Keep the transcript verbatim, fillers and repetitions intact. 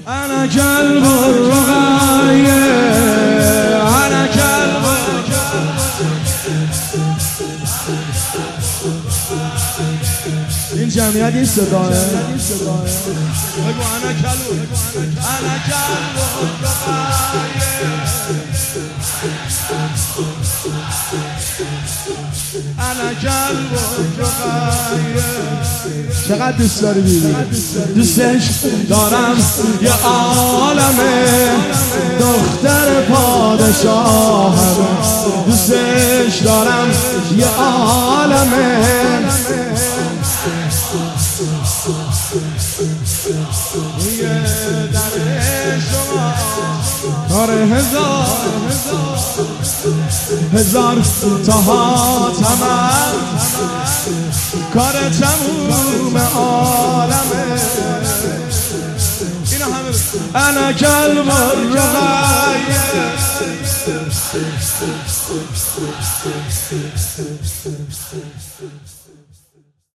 انا كلب الرقاية انا كلب. این جمعیت این صداه بگو انا کلب انا کلب الرقاية انا کلب الرقاية. چقدر دوست داری بیبی؟ دوستش دارم یه عالمه دختر پادشاهم. دوستش دارم یه عالمه روی در شما کار هزار هزار تا حاتمم کار تموم عالمه. اینا همه انا کلب الرقاية.